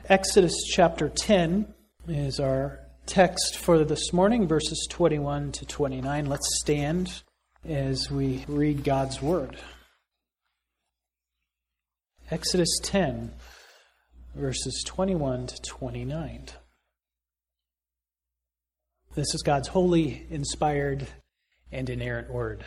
Exodus chapter 10 is our text for this morning, verses 21 to 29. Let's stand as we read God's Word. Exodus 10, verses 21 to 29. This is God's holy, inspired, and inerrant Word.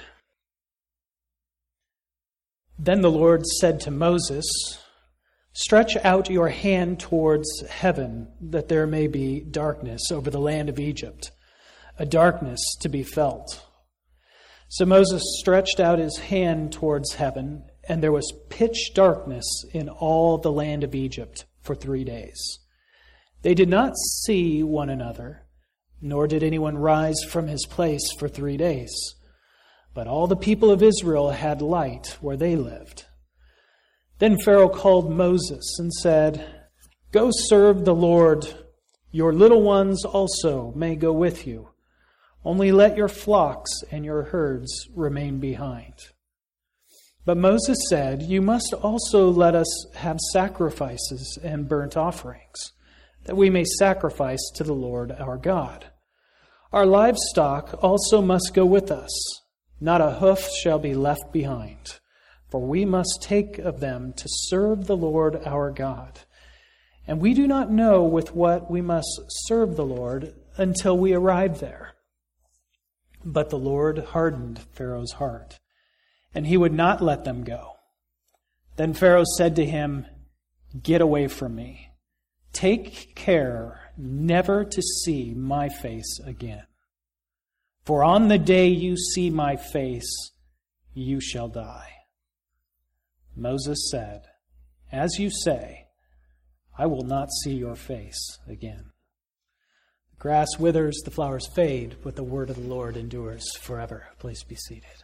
Then the Lord said to Moses, "Stretch out your hand towards heaven, that there may be darkness over the land of Egypt, a darkness to be felt." So Moses stretched out his hand towards heaven, and there was pitch darkness in all the land of Egypt for 3 days. They did not see one another, nor did anyone rise from his place for 3 days. But all the people of Israel had light where they lived. Then Pharaoh called Moses and said, "Go serve the Lord. Your little ones also may go with you. Only let your flocks and your herds remain behind." But Moses said, "You must also let us have sacrifices and burnt offerings, that we may sacrifice to the Lord our God. Our livestock also must go with us. Not a hoof shall be left behind. For we must take of them to serve the Lord our God. And we do not know with what we must serve the Lord until we arrive there." But the Lord hardened Pharaoh's heart, and he would not let them go. Then Pharaoh said to him, "Get away from me. Take care never to see my face again. For on the day you see my face, you shall die." Moses said, "As you say, I will not see your face again." The grass withers, the flowers fade, but the word of the Lord endures forever. Please be seated.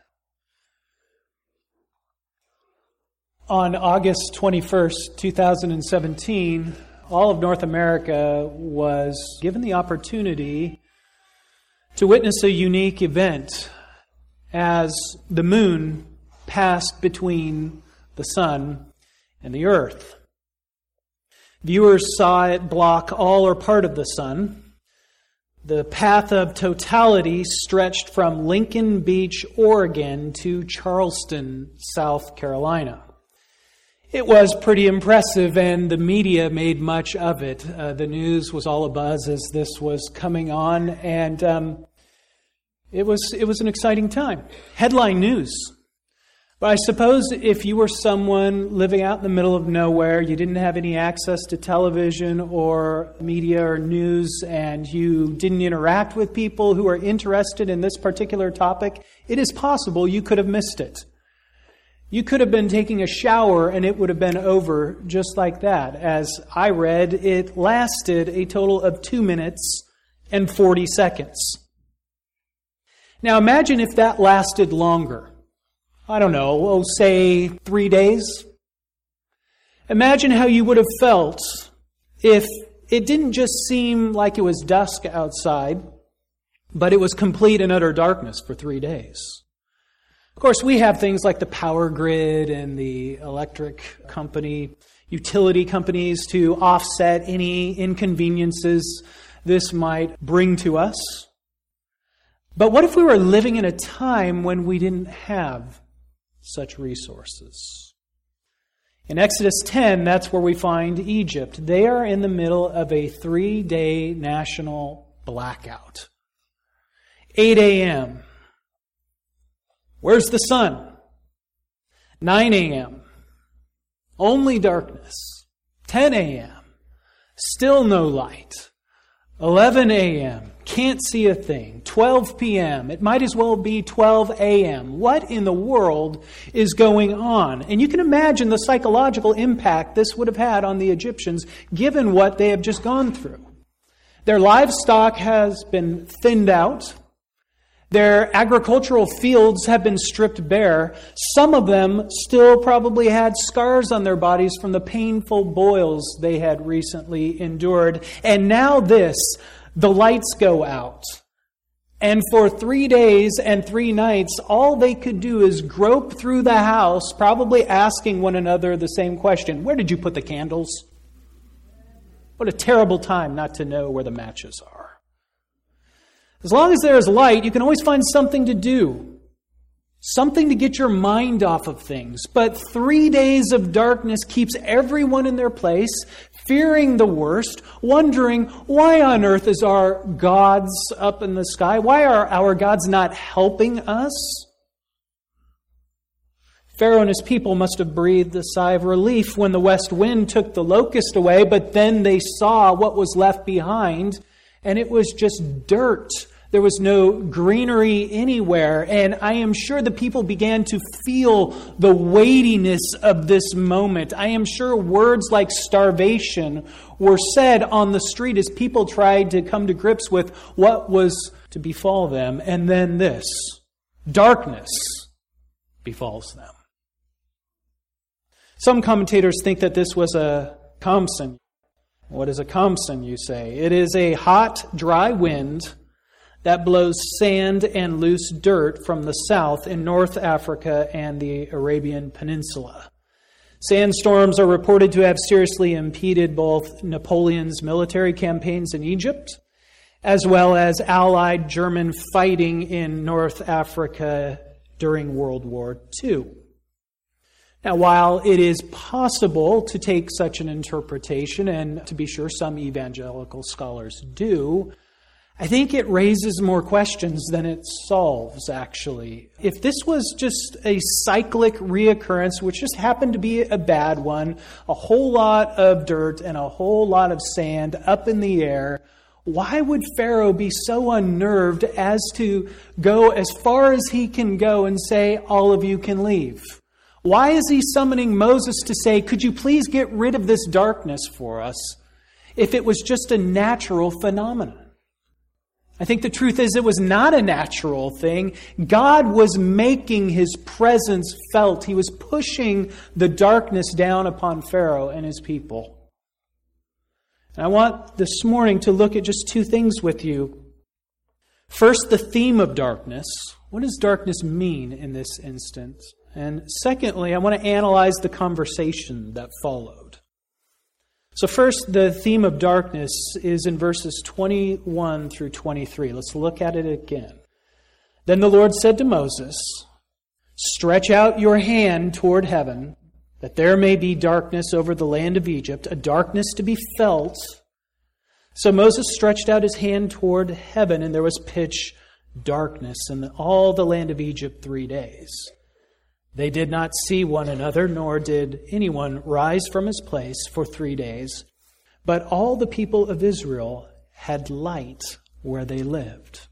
On August 21st, 2017, all of North America was given the opportunity to witness a unique event as the moon passed between the sun and the earth. Viewers saw it block all or part of the sun. The path of totality stretched from Lincoln Beach, Oregon to Charleston, South Carolina. It was pretty impressive, and the media made much of it. The news was all abuzz as this was coming on, and it was an exciting time. Headline news. But I suppose if you were someone living out in the middle of nowhere, you didn't have any access to television or media or news, and you didn't interact with people who are interested in this particular topic, it is possible you could have missed it. You could have been taking a shower and it would have been over just like that. As I read, it lasted a total of 2 minutes and 40 seconds. Now imagine if that lasted longer. I don't know, say 3 days. Imagine how you would have felt if it didn't just seem like it was dusk outside, but it was complete and utter darkness for 3 days. Of course, we have things like the power grid and the electric company, utility companies to offset any inconveniences this might bring to us. But what if we were living in a time when we didn't have such resources? In Exodus 10, that's where we find Egypt. They are in the middle of a 3-day national blackout. 8 a.m. Where's the sun? 9 a.m. Only darkness. 10 a.m. Still no light. 11 a.m. Can't see a thing. 12 p.m. It might as well be 12 a.m. What in the world is going on? And you can imagine the psychological impact this would have had on the Egyptians given what they have just gone through. Their livestock has been thinned out. Their agricultural fields have been stripped bare. Some of them still probably had scars on their bodies from the painful boils they had recently endured. And now the lights go out. And for 3 days and 3 nights, all they could do is grope through the house, probably asking one another the same question. Where did you put the candles? What a terrible time not to know where the matches are. As long as there is light, you can always find something to do. Something to get your mind off of things. But 3 days of darkness keeps everyone in their place, fearing the worst, wondering, why on earth is our gods up in the sky? Why are our gods not helping us? Pharaoh and his people must have breathed a sigh of relief when the west wind took the locust away, but then they saw what was left behind, and it was just dirt. There was no greenery anywhere, and I am sure the people began to feel the weightiness of this moment. I am sure words like starvation were said on the street as people tried to come to grips with what was to befall them. And then this, darkness befalls them. Some commentators think that this was a khamsin. What is a khamsin, you say? It is a hot, dry wind that blows sand and loose dirt from the south in North Africa and the Arabian Peninsula. Sandstorms are reported to have seriously impeded both Napoleon's military campaigns in Egypt, as well as Allied German fighting in North Africa during World War II. Now, while it is possible to take such an interpretation, and to be sure some evangelical scholars do, I think it raises more questions than it solves, actually. If this was just a cyclic reoccurrence, which just happened to be a bad one, a whole lot of dirt and a whole lot of sand up in the air, why would Pharaoh be so unnerved as to go as far as he can go and say, all of you can leave? Why is he summoning Moses to say, could you please get rid of this darkness for us, if it was just a natural phenomenon? I think the truth is it was not a natural thing. God was making His presence felt. He was pushing the darkness down upon Pharaoh and his people. And I want this morning to look at just two things with you. First, the theme of darkness. What does darkness mean in this instance? And secondly, I want to analyze the conversation that followed. So first, the theme of darkness is in verses 21 through 23. Let's look at it again. Then the Lord said to Moses, "Stretch out your hand toward heaven, that there may be darkness over the land of Egypt, a darkness to be felt." So Moses stretched out his hand toward heaven, and there was pitch darkness in all the land of Egypt 3 days. They did not see one another, nor did anyone rise from his place for 3 days. But all the people of Israel had light where they lived.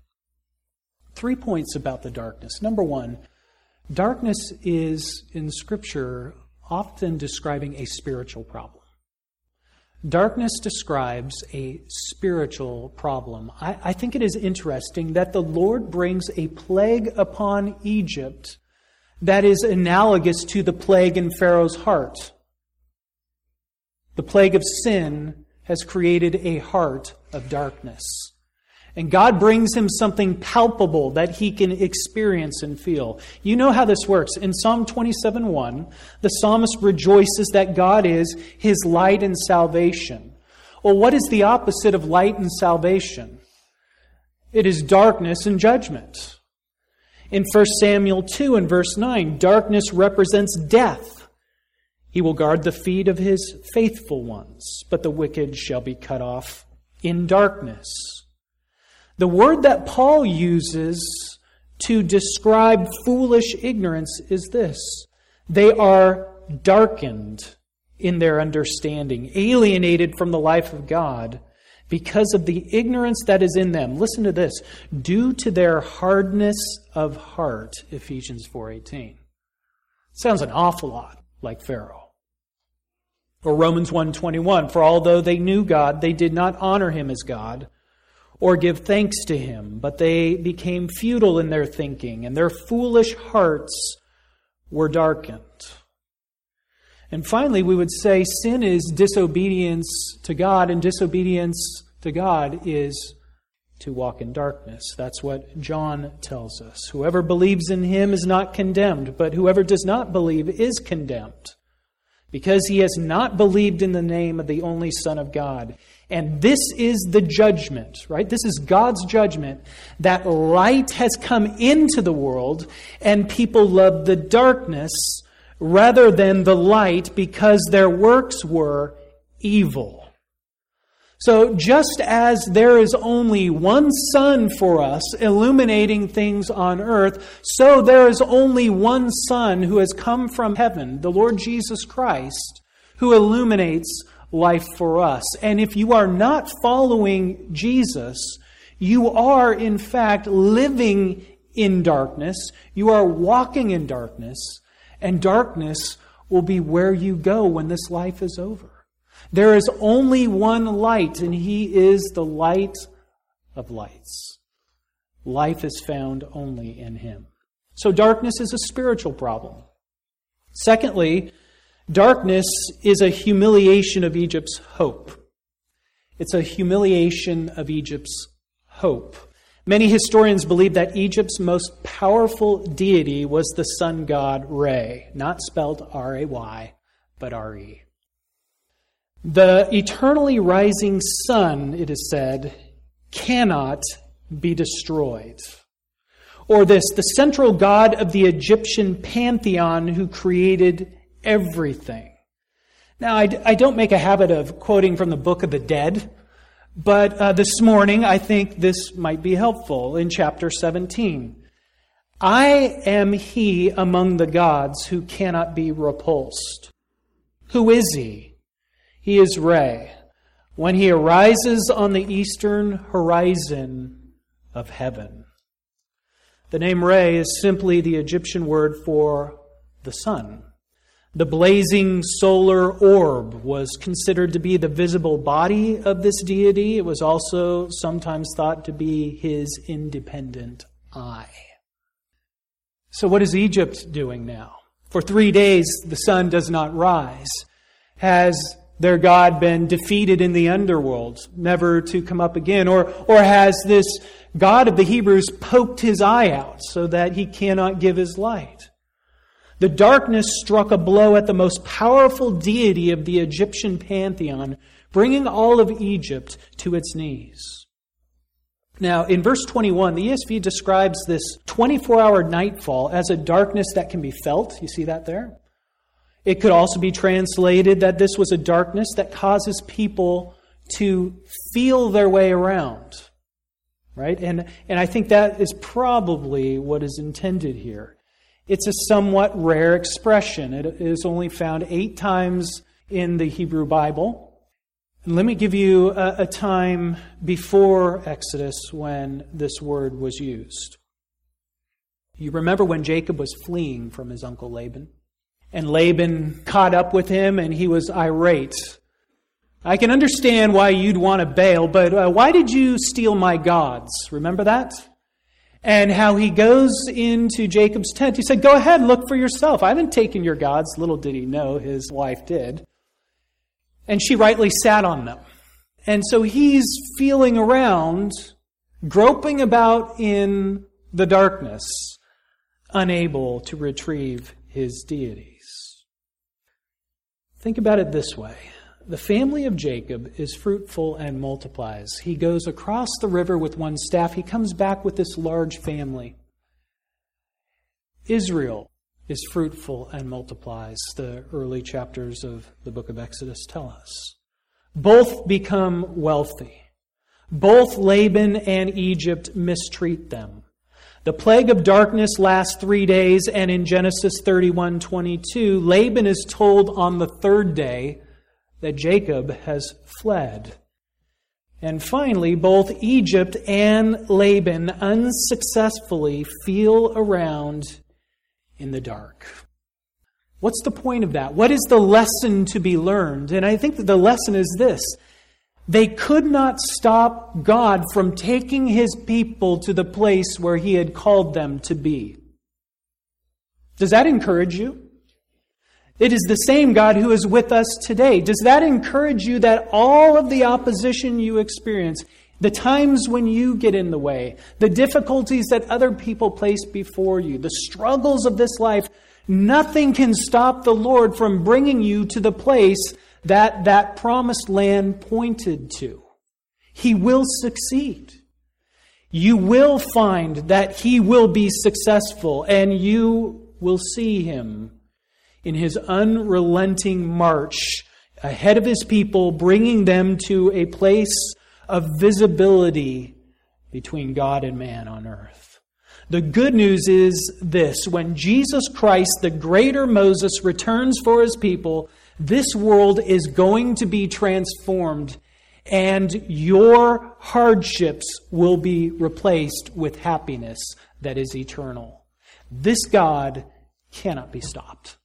3 points about the darkness. Number one, darkness is, in Scripture, often describing a spiritual problem. Darkness describes a spiritual problem. I think it is interesting that the Lord brings a plague upon Egypt that is analogous to the plague in Pharaoh's heart. The plague of sin has created a heart of darkness. And God brings him something palpable that he can experience and feel. You know how this works. In Psalm 27:1, the psalmist rejoices that God is his light and salvation. Well, what is the opposite of light and salvation? It is darkness and judgment. In 1 Samuel 2 and verse 9, darkness represents death. He will guard the feet of his faithful ones, but the wicked shall be cut off in darkness. The word that Paul uses to describe foolish ignorance is this: they are darkened in their understanding, alienated from the life of God, because of the ignorance that is in them. Listen to this. Due to their hardness of heart, Ephesians 4:18. Sounds an awful lot like Pharaoh. Or Romans 1:21. For although they knew God, they did not honor him as God or give thanks to him, but they became futile in their thinking, and their foolish hearts were darkened. And finally, we would say sin is disobedience to God, and disobedience to God is to walk in darkness. That's what John tells us. Whoever believes in him is not condemned, but whoever does not believe is condemned, because he has not believed in the name of the only Son of God. And this is the judgment, right? This is God's judgment, that light has come into the world and people love the darkness rather than the light because their works were evil. So just as there is only one sun for us illuminating things on earth, so there is only one Son who has come from heaven, the Lord Jesus Christ, who illuminates life for us. And if you are not following Jesus, you are in fact living in darkness. You are walking in darkness, and darkness will be where you go when this life is over. There is only one light, and He is the light of lights. Life is found only in Him. So darkness is a spiritual problem. Secondly, darkness is a humiliation of Egypt's hope. It's a humiliation of Egypt's hope. Many historians believe that Egypt's most powerful deity was the sun god Re, not spelled R-A-Y, but R-E. The eternally rising sun, it is said, cannot be destroyed. Or this, the central god of the Egyptian pantheon who created everything. Now, I don't make a habit of quoting from the Book of the Dead, but this morning I think this might be helpful in chapter 17. I am he among the gods who cannot be repulsed. Who is he? He is Re, when he arises on the eastern horizon of heaven. The name Re is simply the Egyptian word for the sun. The blazing solar orb was considered to be the visible body of this deity. It was also sometimes thought to be his independent eye. So what is Egypt doing now? For 3 days the sun does not rise. Has their God been defeated in the underworld, never to come up again? Or has this God of the Hebrews poked his eye out so that he cannot give his light? The darkness struck a blow at the most powerful deity of the Egyptian pantheon, bringing all of Egypt to its knees. Now, in verse 21, the ESV describes this 24-hour nightfall as a darkness that can be felt. You see that there? It could also be translated that this was a darkness that causes people to feel their way around. Right? And I think that is probably what is intended here. It's a somewhat rare expression. It is only found 8 times in the Hebrew Bible. And let me give you a time before Exodus when this word was used. You remember when Jacob was fleeing from his uncle Laban? And Laban caught up with him and he was irate. I can understand why you'd want to bail, but why did you steal my gods? Remember that? And how he goes into Jacob's tent. He said, go ahead, look for yourself. I haven't taken your gods. Little did he know his wife did. And she rightly sat on them. And so he's feeling around, groping about in the darkness, unable to retrieve his deities. Think about it this way. The family of Jacob is fruitful and multiplies. He goes across the river with one staff. He comes back with this large family. Israel is fruitful and multiplies, the early chapters of the book of Exodus tell us. Both become wealthy. Both Laban and Egypt mistreat them. The plague of darkness lasts 3 days, and in Genesis 31:22, Laban is told on the 3rd day that Jacob has fled. And finally, both Egypt and Laban unsuccessfully feel around in the dark. What's the point of that? What is the lesson to be learned? And I think that the lesson is this. They could not stop God from taking His people to the place where He had called them to be. Does that encourage you? It is the same God who is with us today. Does that encourage you that all of the opposition you experience, the times when you get in the way, the difficulties that other people place before you, the struggles of this life, Nothing can stop the Lord from bringing you to the place that that promised land pointed to. He will succeed. You will find that He will be successful, and you will see Him in His unrelenting march ahead of His people, bringing them to a place of visibility between God and man on earth. The good news is this: when Jesus Christ, the greater Moses, returns for His people, this world is going to be transformed, and your hardships will be replaced with happiness that is eternal. This God cannot be stopped.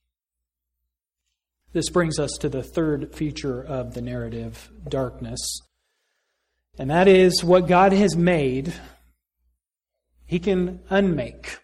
This brings us to the third feature of the narrative, darkness. And that is, what God has made, He can unmake.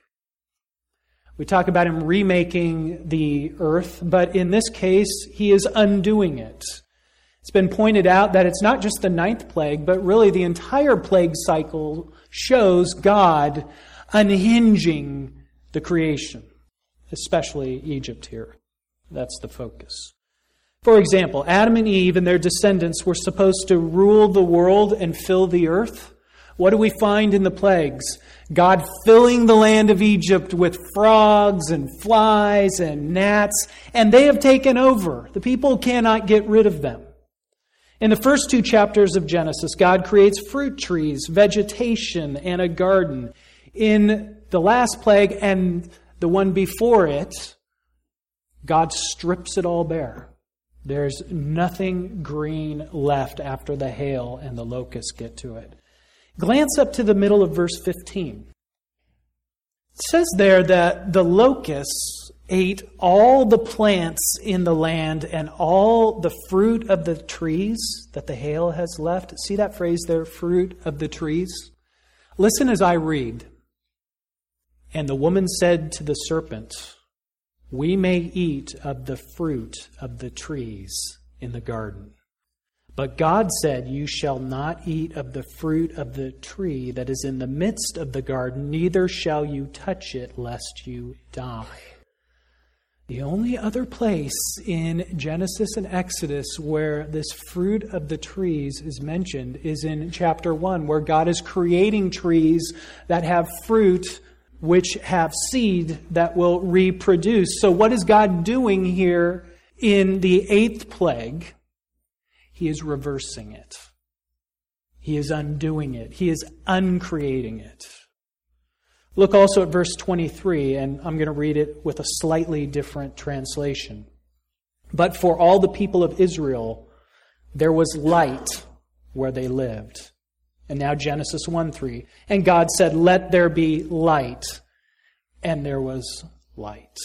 We talk about Him remaking the earth, but in this case, He is undoing it. It's been pointed out that it's not just the 9th plague, but really the entire plague cycle shows God unhinging the creation, especially Egypt here. That's the focus. For example, Adam and Eve and their descendants were supposed to rule the world and fill the earth. What do we find in the plagues? God filling the land of Egypt with frogs and flies and gnats, and they have taken over. The people cannot get rid of them. In the first 2 chapters of Genesis, God creates fruit trees, vegetation, and a garden. In the last plague and the one before it, God strips it all bare. There's nothing green left after the hail and the locusts get to it. Glance up to the middle of verse 15. It says there that the locusts ate all the plants in the land and all the fruit of the trees that the hail has left. See that phrase there, fruit of the trees? Listen as I read. And the woman said to the serpent, "We may eat of the fruit of the trees in the garden. But God said, you shall not eat of the fruit of the tree that is in the midst of the garden, neither shall you touch it, lest you die." The only other place in Genesis and Exodus where this fruit of the trees is mentioned is in chapter 1, where God is creating trees that have fruit which have seed that will reproduce. So what is God doing here in the 8th plague? He is reversing it. He is undoing it. He is uncreating it. Look also at verse 23, and I'm going to read it with a slightly different translation. But for all the people of Israel, there was light where they lived. And now Genesis 1:3. And God said, "Let there be light." And there was light.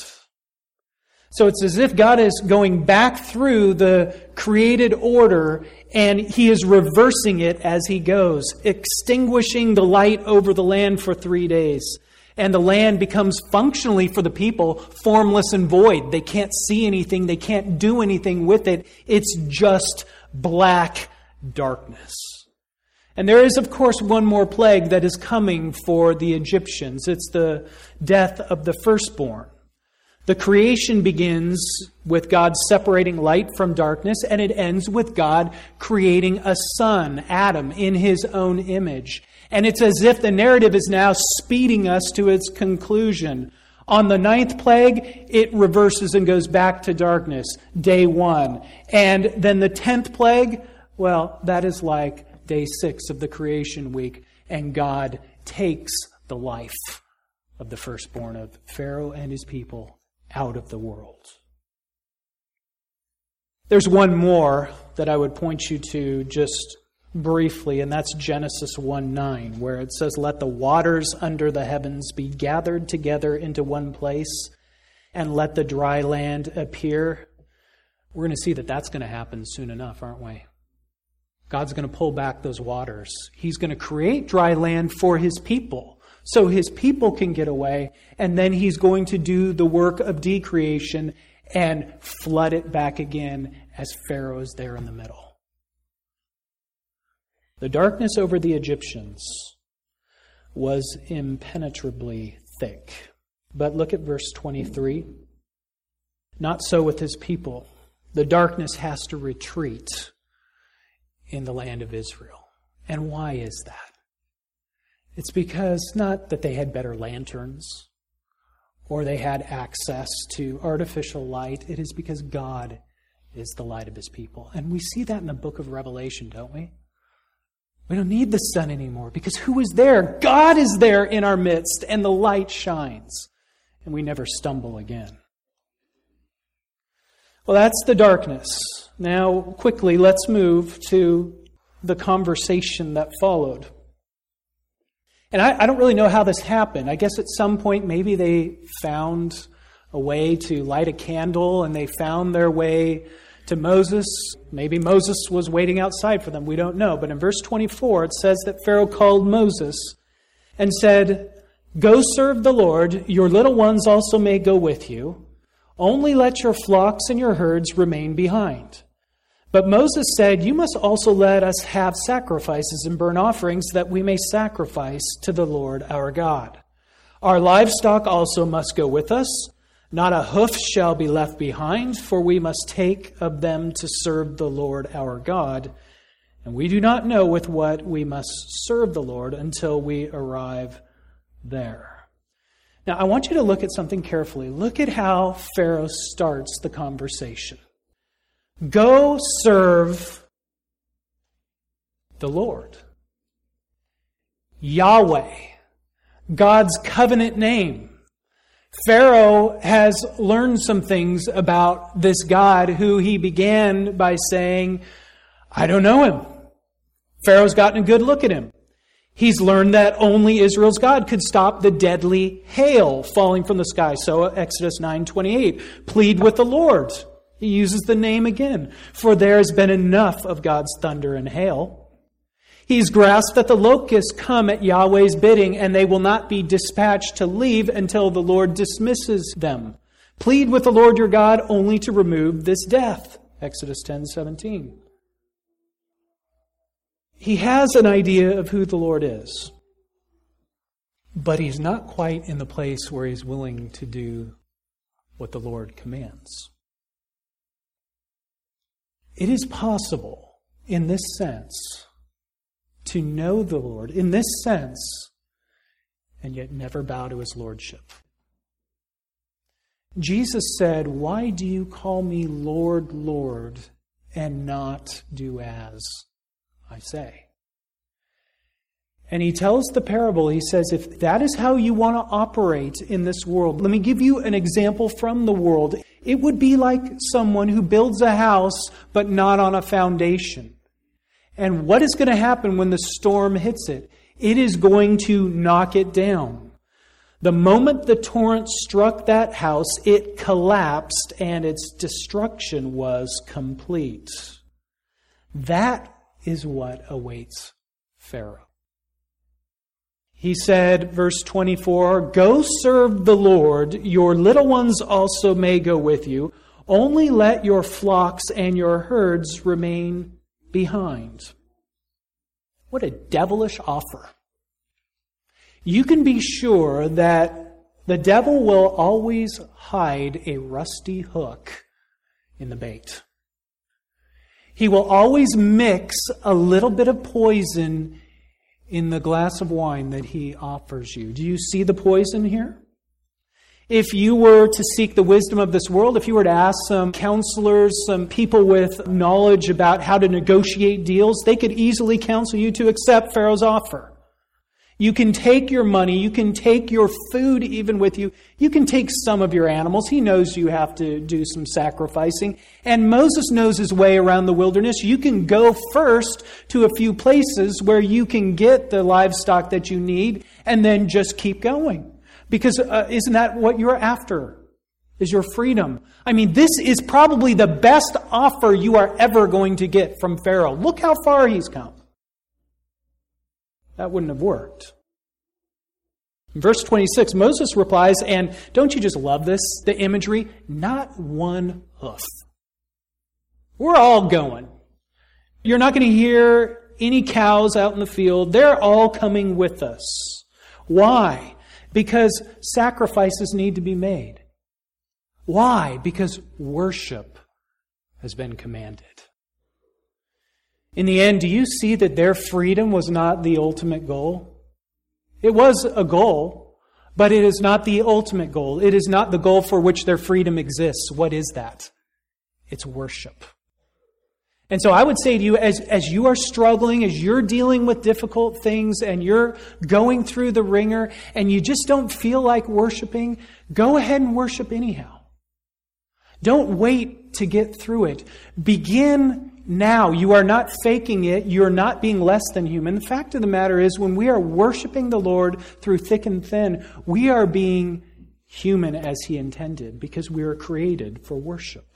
So it's as if God is going back through the created order and He is reversing it as He goes, extinguishing the light over the land for 3 days. And the land becomes functionally for the people formless and void. They can't see anything. They can't do anything with it. It's just black darkness. And there is, of course, one more plague that is coming for the Egyptians. It's the death of the firstborn. The creation begins with God separating light from darkness, and it ends with God creating a son, Adam, in His own image. And it's as if the narrative is now speeding us to its conclusion. On the 9th plague, it reverses and goes back to darkness, day 1. And then the 10th plague, well, that is like day 6 of the creation week, and God takes the life of the firstborn of Pharaoh and his people out of the world. There's one more that I would point you to just briefly, and that's Genesis 1:9, where it says, "Let the waters under the heavens be gathered together into one place, and let the dry land appear." We're going to see that that's going to happen soon enough, aren't we? God's going to pull back those waters. He's going to create dry land for His people, so His people can get away, and then He's going to do the work of decreation and flood it back again as Pharaoh is there in the middle. The darkness over the Egyptians was impenetrably thick. But look at verse 23. Not so with his people. The darkness has to retreat in the land of Israel. And why is that? It's because not that they had better lanterns or they had access to artificial light. It is because God is the light of his people. And we see that in the book of Revelation, don't we? We don't need the sun anymore because who is there? God is there in our midst and the light shines. And we never stumble again. Well, that's the darkness. Now, quickly, let's move to the conversation that followed. And I don't really know how this happened. I guess at some point maybe they found a way to light a candle and they found their way to Moses. Maybe Moses was waiting outside for them. We don't know. But in verse 24 it says that Pharaoh called Moses and said, "Go serve the Lord. Your little ones also may go with you. Only let your flocks and your herds remain behind." But Moses said, "You must also let us have sacrifices and burnt offerings that we may sacrifice to the Lord our God. Our livestock also must go with us. Not a hoof shall be left behind, for we must take of them to serve the Lord our God. And we do not know with what we must serve the Lord until we arrive there." Now, I want you to look at something carefully. Look at how Pharaoh starts the conversation. Go serve the Lord. Yahweh, God's covenant name. Pharaoh has learned some things about this God who he began by saying, "I don't know him." Pharaoh's gotten a good look at him. He's learned that only Israel's God could stop the deadly hail falling from the sky. So Exodus 9:28, plead with the Lord. He uses the name again. For there has been enough of God's thunder and hail. He's grasped that the locusts come at Yahweh's bidding and they will not be dispatched to leave until the Lord dismisses them. Plead with the Lord your God only to remove this death. Exodus 10:17. He has an idea of who the Lord is, but he's not quite in the place where he's willing to do what the Lord commands. It is possible, in this sense, to know the Lord, in this sense, and yet never bow to his lordship. Jesus said, "Why do you call me Lord, Lord, and not do as I say?" And he tells the parable, he says, if that is how you want to operate in this world, let me give you an example from the world. It would be like someone who builds a house but not on a foundation. And what is going to happen when the storm hits it? It is going to knock it down. The moment the torrent struck that house, it collapsed and its destruction was complete. That is what awaits Pharaoh. He said, verse 24, "Go serve the Lord, your little ones also may go with you. Only let your flocks and your herds remain behind." What a devilish offer. You can be sure that the devil will always hide a rusty hook in the bait. He will always mix a little bit of poison in the glass of wine that he offers you. Do you see the poison here? If you were to seek the wisdom of this world, if you were to ask some counselors, some people with knowledge about how to negotiate deals, they could easily counsel you to accept Pharaoh's offer. You can take your money, you can take your food even with you, you can take some of your animals. He knows you have to do some sacrificing. And Moses knows his way around the wilderness. You can go first to a few places where you can get the livestock that you need and then just keep going. Because isn't that what you're after? Is your freedom. I mean, this is probably the best offer you are ever going to get from Pharaoh. Look how far he's come. That wouldn't have worked. In verse 26, Moses replies, and don't you just love this, the imagery? Not one hoof. We're all going. You're not going to hear any cows out in the field. They're all coming with us. Why? Because sacrifices need to be made. Why? Because worship has been commanded. In the end, do you see that their freedom was not the ultimate goal? It was a goal, but it is not the ultimate goal. It is not the goal for which their freedom exists. What is that? It's worship. And so I would say to you, as you are struggling, as you're dealing with difficult things, and you're going through the ringer, and you just don't feel like worshiping, go ahead and worship anyhow. Don't wait to get through it. Begin now. You are not faking it. You're not being less than human. The fact of the matter is, when we are worshiping the Lord through thick and thin, we are being human as He intended, because we are created for worship.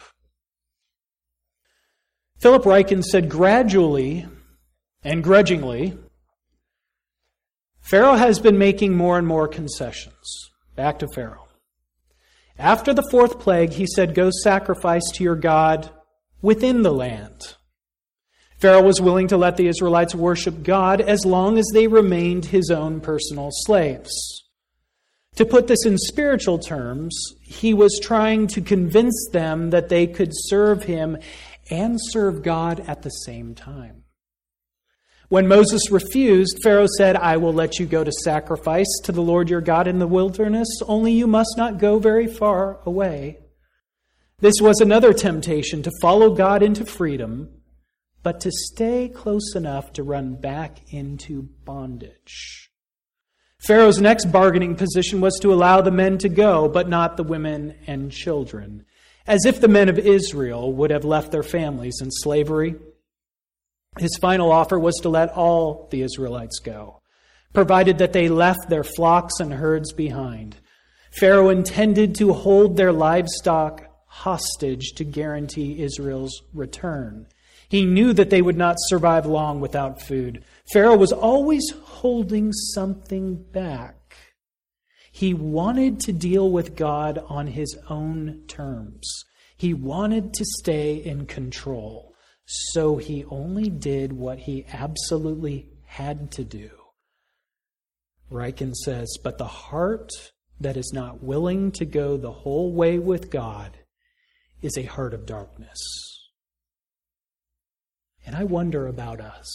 Philip Ryken said, gradually and grudgingly, Pharaoh has been making more and more concessions. Back to Pharaoh. After the fourth plague, he said, go sacrifice to your God within the land. Pharaoh was willing to let the Israelites worship God as long as they remained his own personal slaves. To put this in spiritual terms, he was trying to convince them that they could serve him and serve God at the same time. When Moses refused, Pharaoh said, I will let you go to sacrifice to the Lord your God in the wilderness, only you must not go very far away. This was another temptation, to follow God into freedom, but to stay close enough to run back into bondage. Pharaoh's next bargaining position was to allow the men to go, but not the women and children, as if the men of Israel would have left their families in slavery. His final offer was to let all the Israelites go, provided that they left their flocks and herds behind. Pharaoh intended to hold their livestock hostage to guarantee Israel's return. He knew that they would not survive long without food. Pharaoh was always holding something back. He wanted to deal with God on his own terms. He wanted to stay in control. So he only did what he absolutely had to do. Ryken says, but the heart that is not willing to go the whole way with God is a heart of darkness. And I wonder about us.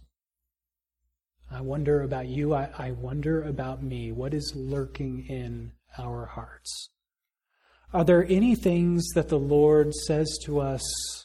I wonder about you. I wonder about me. What is lurking in our hearts? Are there any things that the Lord says to us,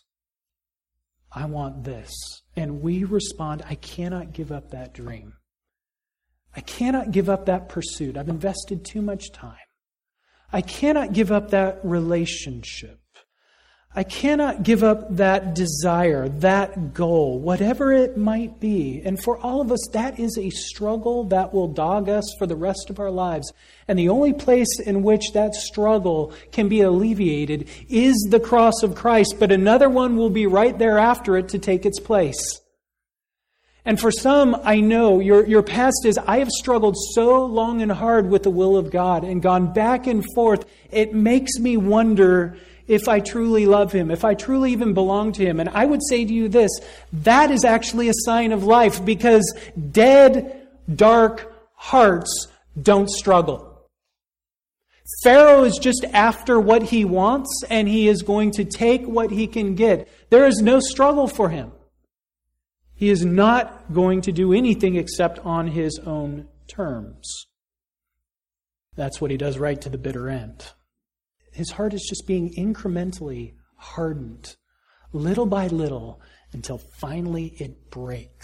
I want this? And we respond, I cannot give up that dream. I cannot give up that pursuit. I've invested too much time. I cannot give up that relationship. I cannot give up that desire, that goal, whatever it might be. And for all of us, that is a struggle that will dog us for the rest of our lives. And the only place in which that struggle can be alleviated is the cross of Christ. But another one will be right there after it to take its place. And for some, I know your past is, I have struggled so long and hard with the will of God and gone back and forth. It makes me wonder if I truly love Him, if I truly even belong to Him. And I would say to you this, that is actually a sign of life, because dead, dark hearts don't struggle. Pharaoh is just after what he wants, and he is going to take what he can get. There is no struggle for him. He is not going to do anything except on his own terms. That's what he does right to the bitter end. His heart is just being incrementally hardened, little by little, until finally it breaks.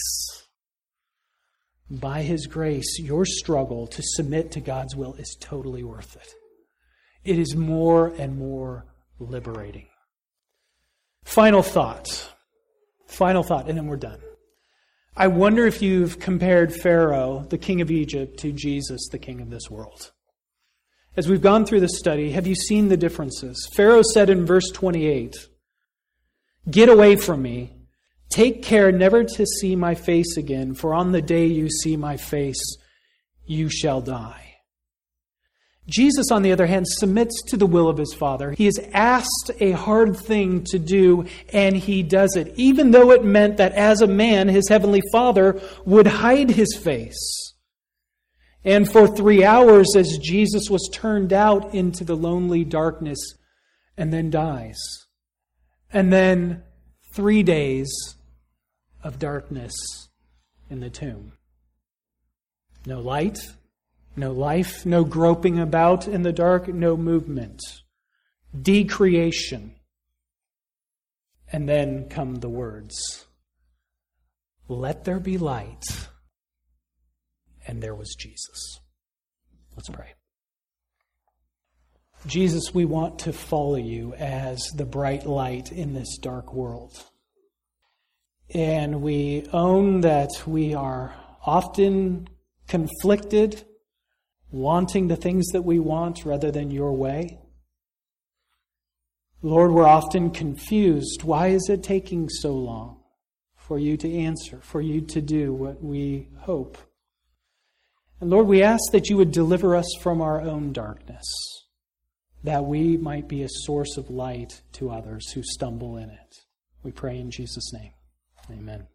By His grace, your struggle to submit to God's will is totally worth it. It is more and more liberating. Final thought, and then we're done. I wonder if you've compared Pharaoh, the king of Egypt, to Jesus, the king of this world. As we've gone through this study, have you seen the differences? Pharaoh said in verse 28, "Get away from me. Take care never to see my face again, for on the day you see my face, you shall die." Jesus, on the other hand, submits to the will of His Father. He is asked a hard thing to do, and He does it, even though it meant that as a man, His Heavenly Father would hide His face. And for 3 hours, as Jesus was turned out into the lonely darkness, and then dies. And then 3 days of darkness in the tomb. No light, no life, no groping about in the dark, no movement. Decreation. And then come the words, "Let there be light." And there was Jesus. Let's pray. Jesus, we want to follow you as the bright light in this dark world. And we own that we are often conflicted, wanting the things that we want rather than your way. Lord, we're often confused. Why is it taking so long for you to answer, for you to do what we hope? And Lord, we ask that you would deliver us from our own darkness, that we might be a source of light to others who stumble in it. We pray in Jesus' name. Amen.